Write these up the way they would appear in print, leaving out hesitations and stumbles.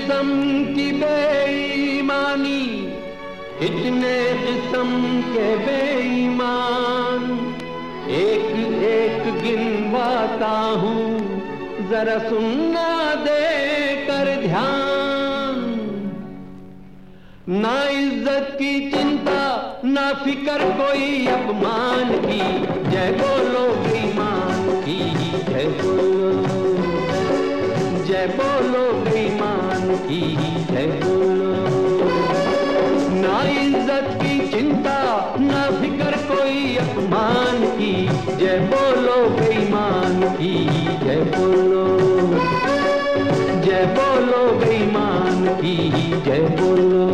किस्म की बेईमानी, इतने किस्म के बेईमान, एक एक गिनवाता हूँ, जरा सुनना दे कर ध्यान। ना इज्जत की चिंता, ना फिकर कोई अपमान की, जय बोलो बेईमान की, जय बोलो, जय बोलो बेईमान की, जय बोलो। ना इज्जत की चिंता, ना फिकर कोई अपमान की, जय बोलो बेईमान की, जय बोलो, जय बोलो बेईमान की, जय बोलो।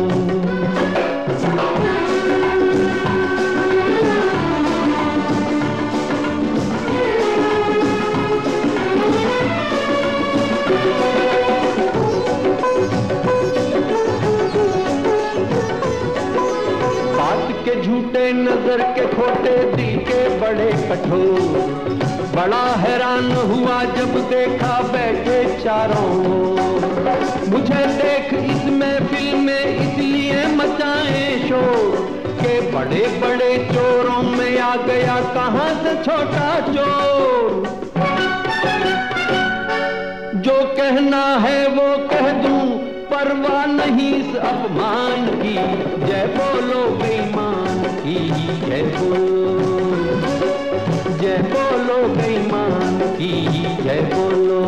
झूठे नजर के खोटे दिल के बड़े कठोर, बड़ा हैरान हुआ जब देखा बैठे चारों। मुझे देख इस महफिल में इसलिए मचाए शोर, के बड़े बड़े चोरों में आ गया कहां से छोटा चोर। जो कहना है वो कह दूं, परवाह नहीं इस अपमान की, जय बोलो बेईमान की, जय बोलो, जय बोलो बेईमान की, जय बोलो।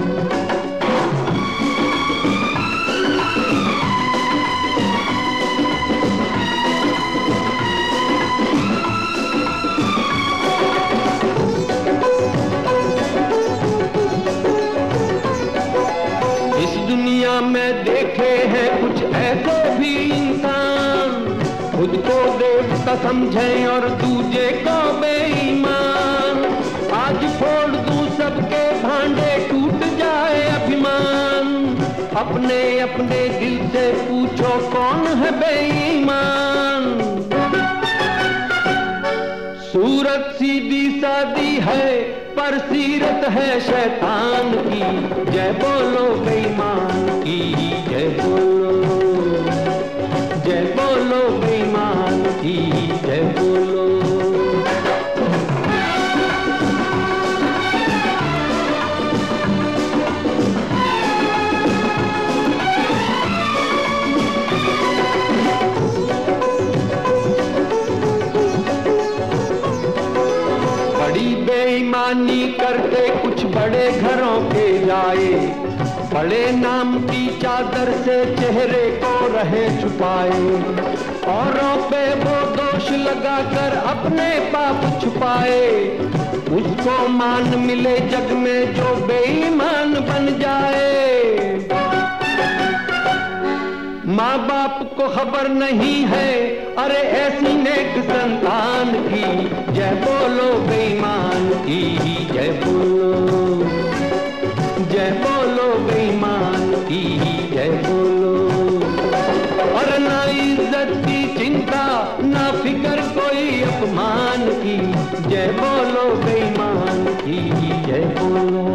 में देखे हैं कुछ ऐसे भी इंसान, खुद को देवता समझे और दूजे को बेईमान। आज फोड़ दूं सबके भांडे, टूट जाए अभिमान, अपने अपने दिल से पूछो कौन है बेईमान। सूरत सीधी सादी है पर सीरत है शैतान की, जय बोलो बेईमान की, जय बोलो, जय बोलो बेईमान की, जय बोलो। बेईमानी करते कुछ बड़े घरों के जाए, बड़े नाम की चादर से चेहरे को रहे छुपाए। औरों पे वो दोष लगाकर अपने पाप छुपाए, उसको मान मिले जग में जो बेईमान बन जाए। माँ बाप को खबर नहीं है अरे ऐसी नेक संतान की, जय बोलो बेईमान की, जय बोलो, जय बोलो बेईमान की, जय बोलो। और ना इज्जत की चिंता, ना फिकर कोई अपमान की, जय बोलो बेईमान की, जय बोलो।